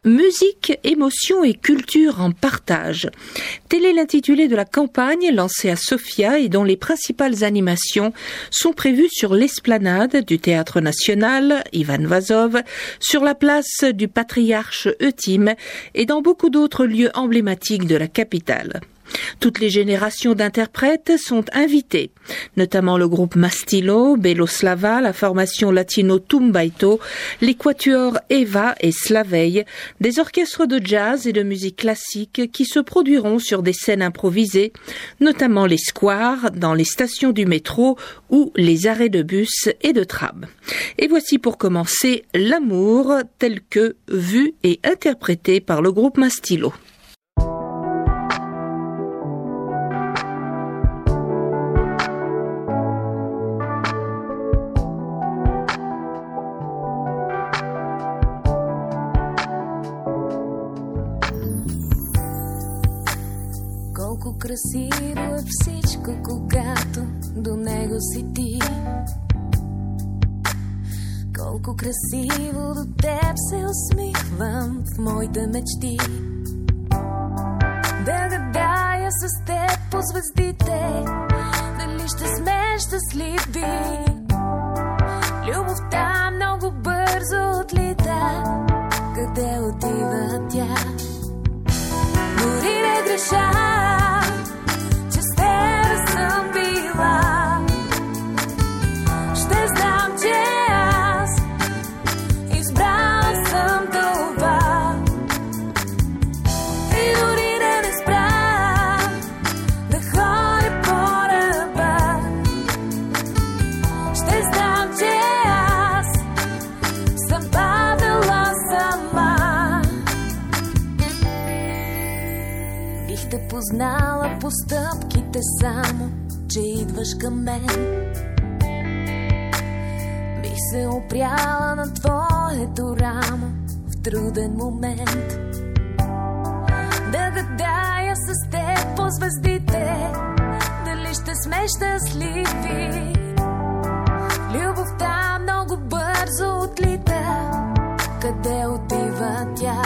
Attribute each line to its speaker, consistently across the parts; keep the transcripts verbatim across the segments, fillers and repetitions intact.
Speaker 1: Musique, émotion et culture en partage. Tel est l'intitulé de la campagne lancée à Sofia et dont les principales animations sont prévues sur l'esplanade du Théâtre National, Ivan Vazov, sur la place du Patriarche Eutim et dans beaucoup d'autres lieux emblématiques de la capitale. Toutes les générations d'interprètes sont invitées, notamment le groupe Mastilo, Beloslava, la formation latino Tumbaito, les quatuors Eva et Slavej, des orchestres de jazz et de musique classique qui se produiront sur des scènes improvisées, notamment les squares, dans les stations du métro ou les arrêts de bus et de tram. Et voici pour commencer L'amour tel que vu et interprété par le groupe Mastilo.
Speaker 2: Красиво е всичко, когато до него си ти. Колко красиво до теб се усмихвам в моите мечти. Да гадая с теб по звездите, дали ще сме щастливи. Любовта много бързо отлита, къде отива тя? Дори не греша, познала постъпките само, че идваш към мен. Бих се опряла на твоето рамо в труден момент. Да гадая с теб по звездите, дали ще сме щастливи. Любовта много бързо отлита, къде отива тя?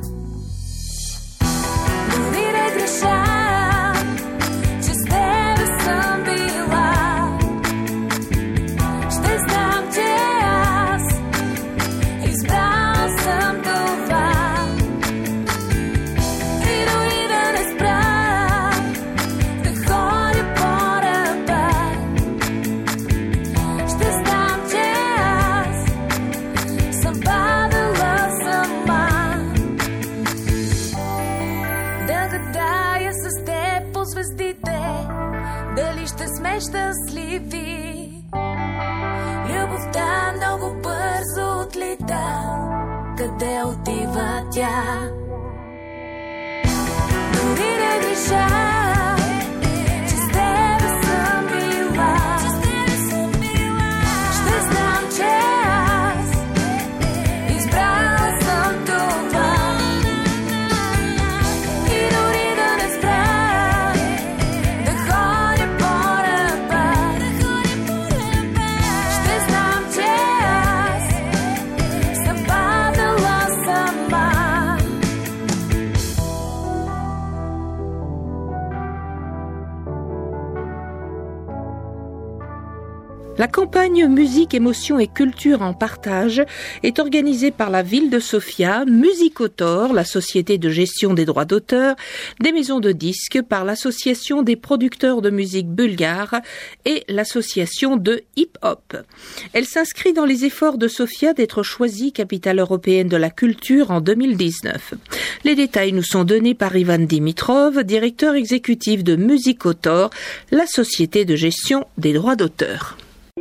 Speaker 2: Дори не греша, че с тебе съм била. Ще знам, че аз избрала съм това. И дори да не спра да ходя по ръба, ще знам, че аз съм падала сама. Да гадая с теб по звездите, дали ще сме щастливи. Любовта много бързо отлита, къде отива тя? Дори не греша, че с тебе съм била. Ще знам, че аз избрала съм това.
Speaker 1: La campagne Musique, émotion et culture en partage est organisée par la ville de Sofia, Musicotor, la société de gestion des droits d'auteur, des maisons de disques, par l'association des producteurs de musique bulgare et l'association de hip-hop. Elle s'inscrit dans les efforts de Sofia d'être choisie capitale européenne de la culture en deux mille dix-neuf. Les détails nous sont donnés par Ivan Dimitrov, directeur exécutif de Musicotor, la société de gestion des droits d'auteur.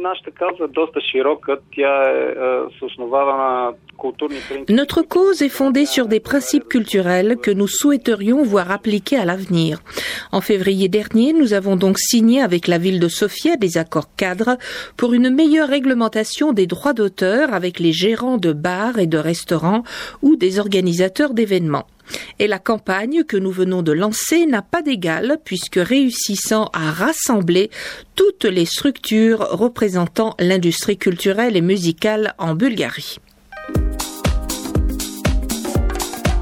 Speaker 1: Notre cause est fondée sur des principes culturels que nous souhaiterions voir appliqués à l'avenir. En février dernier, nous avons donc signé avec la ville de Sofia des accords cadres pour une meilleure réglementation des droits d'auteur avec les gérants de bars et de restaurants ou des organisateurs d'événements. Et la campagne que nous venons de lancer n'a pas d'égal puisque réussissant à rassembler toutes les structures représentant l'industrie culturelle et musicale en Bulgarie.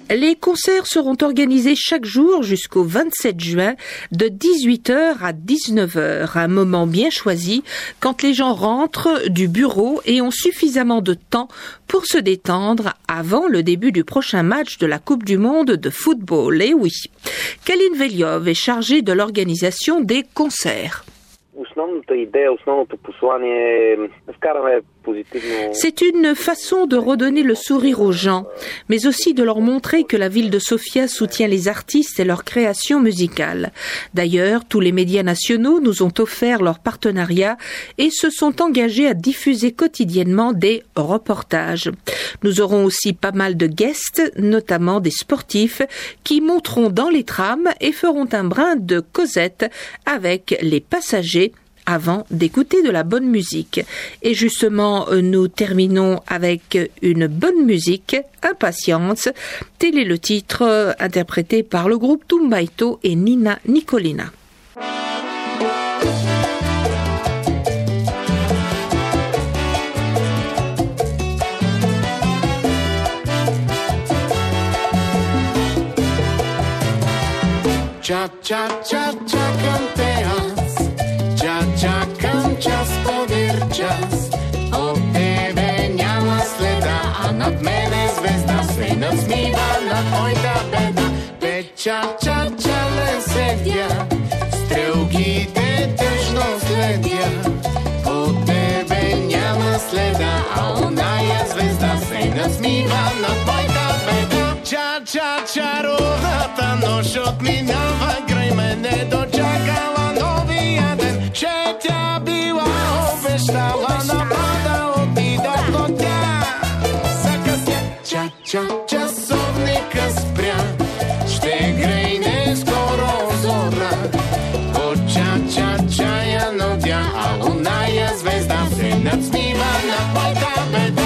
Speaker 1: Les concerts seront organisés chaque jour jusqu'au vingt-sept juin de dix-huit heures à dix-neuf heures, un moment bien choisi quand les gens rentrent du bureau et ont suffisamment de temps pour se détendre avant le début du prochain match de la Coupe du Monde de football. Et oui, Kalin Veliov est chargé de l'organisation des concerts. C'est une façon de redonner le sourire aux gens, mais aussi de leur montrer que la ville de Sofia soutient les artistes et leur création musicale. D'ailleurs, tous les médias nationaux nous ont offert leur partenariat et se sont engagés à diffuser quotidiennement des reportages. Nous aurons aussi pas mal de guests, notamment des sportifs, qui monteront dans les trams et feront un brin de causette avec les passagers avant d'écouter de la bonne musique. Et justement, nous terminons avec une bonne musique, Impatience. Tel est le titre interprété par le groupe Tumbaito et Nina Nicolina.
Speaker 3: Cha cha cha čakam te jas, cha čakam čas povir čas. Od tebe няма следа, а над мене звезда се надсмива над моята беда. Те ча ча чале седя, стрелките тъжно следя. От тебе няма следа, а оная звезда се надсмива над моята беда. Ча ча чаровната нощ отминава край мене, дочакала новия ден, че тя била обещала, напада отида, но тя закъсня. Ча ча часовника спря, ще грейне скоро зора. От ча ча чая нодя, а оная звезда се надсмива над моята беда.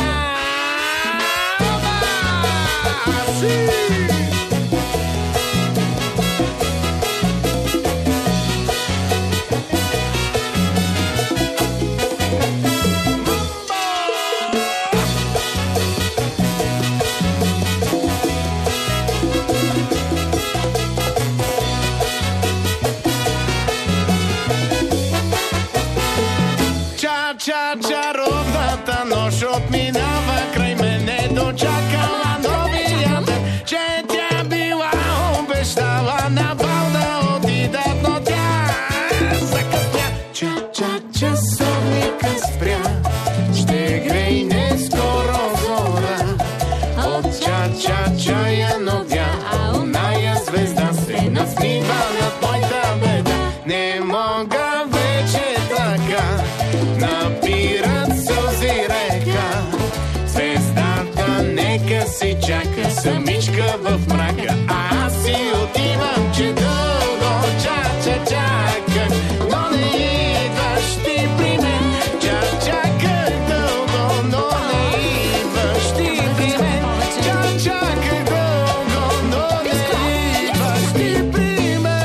Speaker 3: Ча чаровната нощ отминава край мене, дочакала новия ден, че тя била обещала на бал да отидат, но тя закъсня. Ча ча часовника спря, ще грейне скоро зора. От ча ча чая нодя, а оная звезда се насмива над моята беда. Не мога вече така, напират сълзи река. Звездата нека си чака, самичка в мрака. А аз си отивам, че дълго ча-ча чаках, но не идваш ти при мен. Ча-чаках дълго, но не идваш ти при мен. Ча-чаках дълго, но не идваш ти при мен.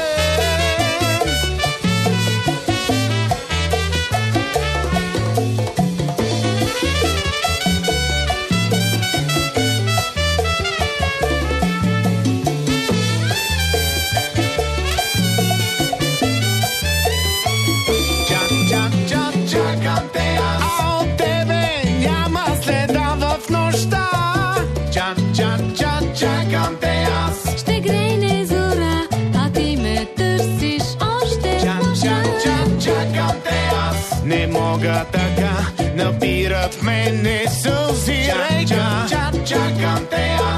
Speaker 2: Ще грейне зора, а ти ме търсиш още нощта.
Speaker 3: Чакам те аз, не мога така, напират в мене сълзи река. Чакам те аз.